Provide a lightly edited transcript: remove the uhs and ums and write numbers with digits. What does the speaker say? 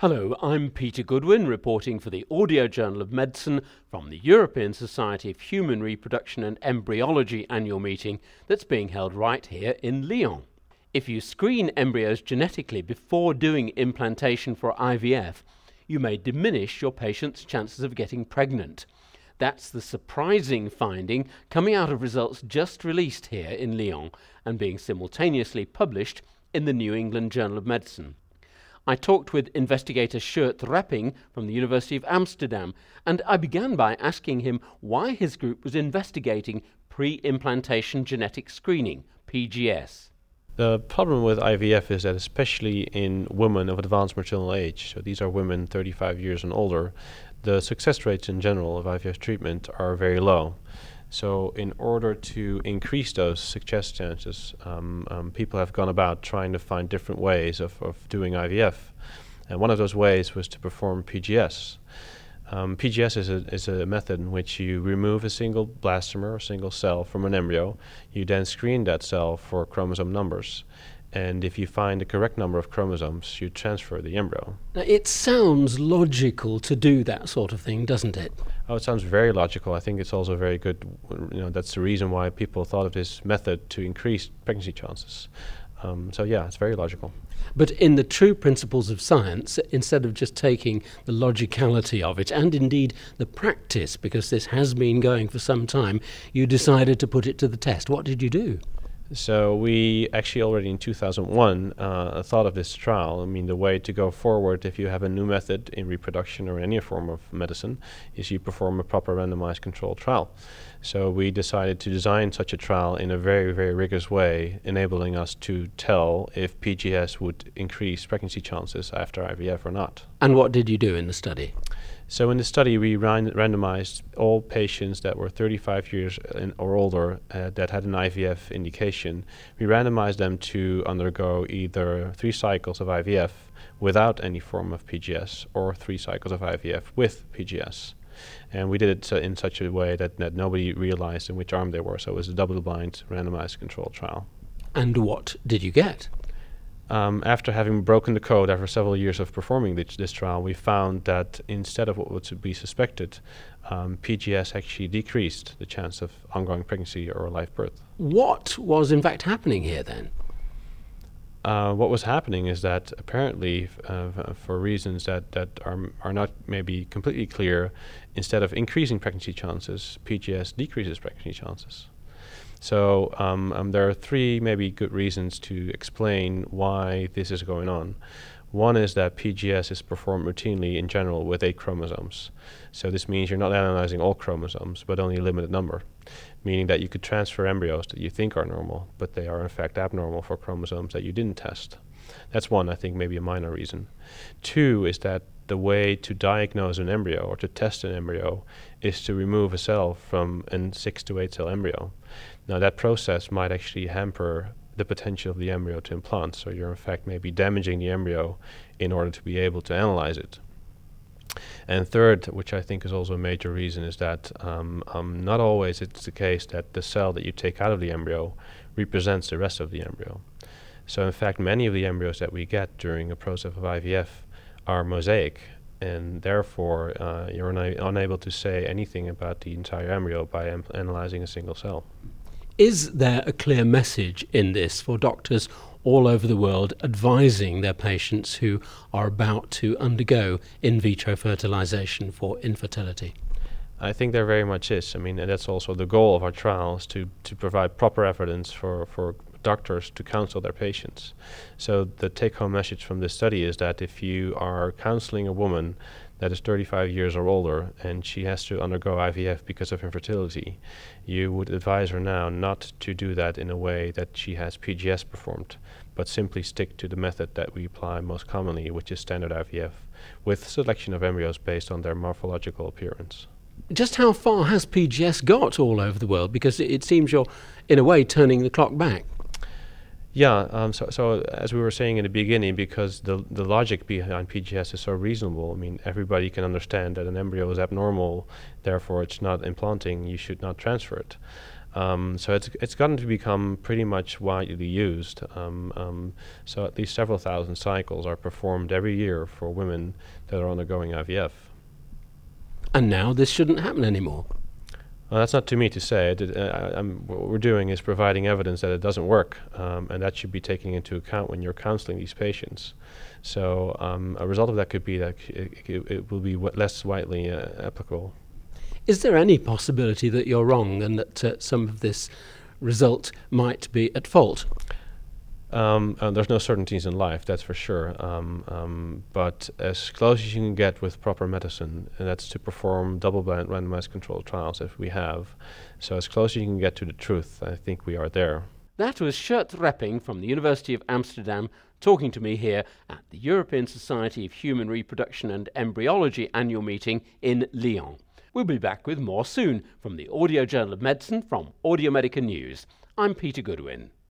Hello, I'm Peter Goodwin, reporting for the Audio Journal of Medicine from the European Society of Human Reproduction and Embryology annual meeting that's being held right here in Lyon. If you screen embryos genetically before doing implantation for IVF, you may diminish your patient's chances of getting pregnant. That's the surprising finding coming out of results just released here in Lyon and being simultaneously published in the New England Journal of Medicine. I talked with investigator Sjoerd Repping from the University of Amsterdam, and I began by asking him why his group was investigating pre-implantation genetic screening, PGS. The problem with IVF is that especially in women of advanced maternal age, so these are women 35 years and older, the success rates in general of IVF treatment are very low. So in order to increase those success chances, people have gone about trying to find different ways of doing IVF. And one of those ways was to perform PGS. PGS is a method in which you remove a single blastomer, a single cell from an embryo. You then screen that cell for chromosome numbers. And if you find the correct number of chromosomes, you transfer the embryo. Now, it sounds logical to do that sort of thing, doesn't it? Oh, it sounds very logical. I think it's also very good. That's the reason why people thought of this method to increase pregnancy chances. So yeah, it's very logical. But in the true principles of science, instead of just taking the logicality of it, and indeed the practice, because this has been going for some time, you decided to put it to the test. What did you do? So we actually already in 2001 thought of this trial. I mean, the way to go forward if you have a new method in reproduction or any form of medicine is you perform a proper randomized controlled trial. So we decided to design such a trial in a very, very rigorous way, enabling us to tell if PGS would increase pregnancy chances after IVF or not. And what did you do in the study? So in the study, we randomized all patients that were 35 years or older that had an IVF indication. We randomized them to undergo either 3 cycles of IVF without any form of PGS or 3 cycles of IVF with PGS. And we did it in such a way that nobody realized in which arm they were. So it was a double-blind randomized controlled trial. And what did you get? After having broken the code after several years of performing this trial, we found that instead of what would be suspected, PGS actually decreased the chance of ongoing pregnancy or live birth. What was in fact happening here then? What was happening is that apparently, for reasons that are not maybe completely clear, instead of increasing pregnancy chances, PGS decreases pregnancy chances. So there are 3 maybe good reasons to explain why this is going on. One is that PGS is performed routinely in general with 8 chromosomes. So this means you're not analyzing all chromosomes, but only a limited number, meaning that you could transfer embryos that you think are normal, but they are in fact abnormal for chromosomes that you didn't test. That's one, I think, maybe a minor reason. 2 is that the way to diagnose an embryo or to test an embryo is to remove a cell from a 6 to 8 cell embryo. Now that process might actually hamper the potential of the embryo to implant, so you're in fact maybe damaging the embryo in order to be able to analyze it. And third, which I think is also a major reason, is that not always it's the case that the cell that you take out of the embryo represents the rest of the embryo. So in fact many of the embryos that we get during a process of IVF are mosaic, and therefore you're unable to say anything about the entire embryo by analyzing a single cell. Is there a clear message in this for doctors all over the world advising their patients who are about to undergo in vitro fertilization for infertility? I think there very much is. I mean, and that's also the goal of our trials, to provide proper evidence for doctors to counsel their patients. So the take-home message from this study is that if you are counseling a woman that is 35 years or older and she has to undergo IVF because of infertility, you would advise her now not to do that in a way that she has PGS performed, but simply stick to the method that we apply most commonly, which is standard IVF, with selection of embryos based on their morphological appearance. Just how far has PGS got all over the world? Because it seems you're, in a way, turning the clock back. Yeah, so as we were saying in the beginning, because the logic behind PGS is so reasonable, I mean, everybody can understand that an embryo is abnormal, therefore it's not implanting, you should not transfer it. So it's gotten to become pretty much widely used. So at least several thousand cycles are performed every year for women that are undergoing IVF. And now this shouldn't happen anymore. Well, that's not to me to say. What we're doing is providing evidence that it doesn't work, and that should be taken into account when you're counseling these patients. So a result of that could be that it will be less widely applicable. Is there any possibility that you're wrong and that some of this result might be at fault? There's no certainties in life, that's for sure. But as close as you can get with proper medicine, and that's to perform double-blind randomized controlled trials if we have. So as close as you can get to the truth, I think we are there. That was Sjoerd Repping from the University of Amsterdam talking to me here at the European Society of Human Reproduction and Embryology annual meeting in Lyon. We'll be back with more soon from the Audio Journal of Medicine from Audiomedica News. I'm Peter Goodwin.